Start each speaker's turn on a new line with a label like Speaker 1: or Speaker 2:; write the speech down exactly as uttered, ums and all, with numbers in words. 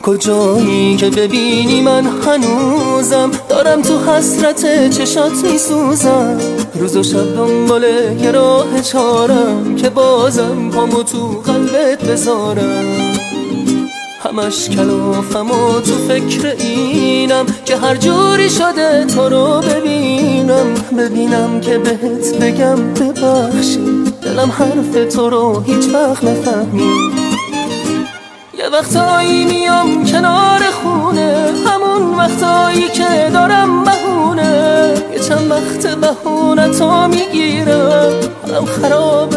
Speaker 1: کجایی که ببینی من هنوزم دارم تو حسرت چشات میسوزم. روز و شب دنبال یه راه چارم که بازم پامو تو قلبت بذارم. همش کلافم و تو فکر اینم که هر جوری شده تو رو ببینم. ببینم که بهت بگم ببخشی، دلم حرف تو رو هیچ وقت نفهمید. یه وقتایی میام کنار خونه، همون وقتایی که دارم بهونه. یه چند وقت بهونه تو میگیرم، حالم خراب